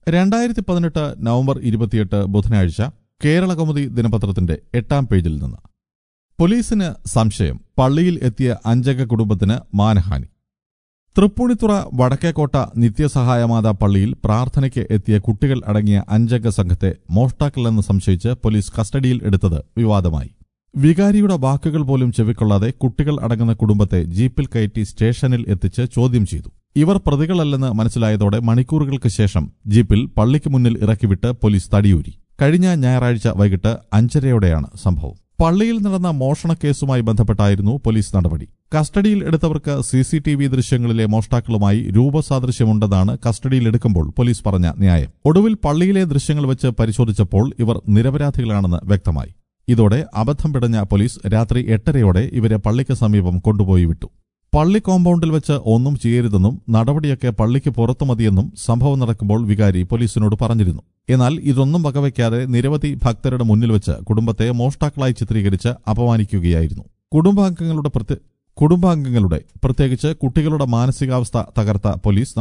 2018 November 28 ബുധനാഴ്ച കേരളകൗമുദി ദിനപത്രത്തിന്റെ 8-ാം പേജിൽ നിന്ന് പോലീസിന് സംശയം പള്ളിയിൽ എത്തിയ അഞ്ചംഗ കുടുംബത്തിന് മാനഹാനി. തൃപ്പൂണിത്തുറ വടക്കേക്കോട്ട നിത്യസഹായമാത പള്ളിയിൽ പ്രാർത്ഥനയ്ക്ക് എത്തിയ കുട്ടികൾ അടങ്ങിയ അഞ്ചംഗ സംഘത്തെ മോഷ്ടാക്കളെന്ന് സംശയിച്ച് പോലീസ് കസ്റ്റഡിയിൽ എടുത്തത് വിവാദമായി. വികാരിയുടെ വാക്കുകൾ പോലും ചെവിക്കൊള്ളാതെ കുട്ടികൾ അടങ്ങുന്ന കുടുംബത്തെ ജീപ്പിൽ കയറ്റി സ്റ്റേഷനിൽ എത്തിച്ച് ചോദ്യം ചെയ്തു. ഇവർ പ്രതികളല്ലെന്ന് മനസ്സിലായതോടെ മണിക്കൂറുകൾക്ക് ശേഷം ജീപ്പിൽ പള്ളിക്ക് മുന്നിൽ ഇറക്കിവിട്ട് പോലീസ് തടിയൂരി. കഴിഞ്ഞ ഞായറാഴ്ച വൈകിട്ട് 5:30-യോടെയാണ് സംഭവം. പള്ളിയിൽ നടന്ന മോഷണക്കേസുമായി ബന്ധപ്പെട്ടായിരുന്നു പോലീസ് നടപടി. കസ്റ്റഡിയിൽ എടുത്തവർക്ക് CCTV ദൃശ്യങ്ങളിലെ മോഷ്ടാക്കളുമായി രൂപസാദൃശ്യമുണ്ടെന്നാണ് കസ്റ്റഡിയിലെടുക്കുമ്പോൾ പോലീസ് പറഞ്ഞ ന്യായം. ഒടുവിൽ പള്ളിയിലെ ദൃശ്യങ്ങൾ വെച്ച് പരിശോധിച്ചപ്പോൾ ഇവർ നിരപരാധികളാണെന്ന് വ്യക്തമായി. ഇതോടെ അബദ്ധം പിടഞ്ഞ പോലീസ് രാത്രി 8:30-യോടെ ഇവരെ പള്ളിക്ക് സമീപം കൊണ്ടുപോയി വിട്ടു. പള്ളി കോമ്പൌണ്ടിൽ വെച്ച് ഒന്നും ചെയ്യരുതെന്നും നടപടിയൊക്കെ പള്ളിക്ക് പുറത്തു മതിയെന്നും സംഭവം നടക്കുമ്പോൾ വികാരി പോലീസിനോട് പറഞ്ഞിരുന്നു. എന്നാൽ ഇതൊന്നും വകവയ്ക്കാതെ നിരവധി ഭക്തരുടെ മുന്നിൽ വെച്ച് കുടുംബത്തെ മോഷ്ടാക്കളായി ചിത്രീകരിച്ച് അപമാനിക്കുകയായിരുന്നു. കുടുംബാംഗങ്ങളുടെ പ്രത്യേകിച്ച് കുട്ടികളുടെ മാനസികാവസ്ഥ തകർത്ത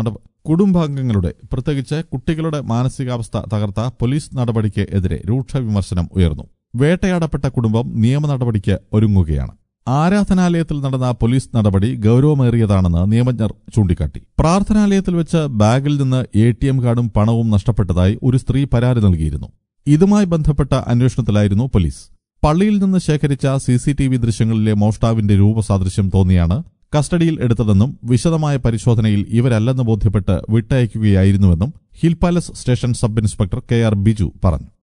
പോലീസ് നടപടിക്ക് എതിരെ രൂക്ഷ വിമർശനം ഉയർന്നു. വേട്ടയാടപ്പെട്ട കുടുംബം നിയമ നടപടിക്ക് ഒരുങ്ങുകയാണ്. ആരാധനാലയത്തിൽ നടന്ന പോലീസ് നടപടി ഗൌരവമേറിയതാണെന്ന് നിയമജ്ഞർ ചൂണ്ടിക്കാട്ടി. പ്രാർത്ഥനാലയത്തിൽ വെച്ച് ബാഗിൽ നിന്ന് ATM കാർഡും പണവും നഷ്ടപ്പെട്ടതായി ഒരു സ്ത്രീ പരാതി നൽകിയിരുന്നു. ഇതുമായി ബന്ധപ്പെട്ട അന്വേഷണത്തിലായിരുന്നു പോലീസ്. പള്ളിയിൽ നിന്ന് ശേഖരിച്ച CCTV ദൃശ്യങ്ങളിലെ മോഷ്ടാവിന്റെ രൂപസാദൃശ്യം തോന്നിയാണ് കസ്റ്റഡിയിൽ എടുത്തതെന്നും വിശദമായ പരിശോധനയിൽ ഇവരല്ലെന്ന് ബോധ്യപ്പെട്ട് വിട്ടയക്കുകയായിരുന്നുവെന്നും hill palace station sub inspector KR Biju പറഞ്ഞു.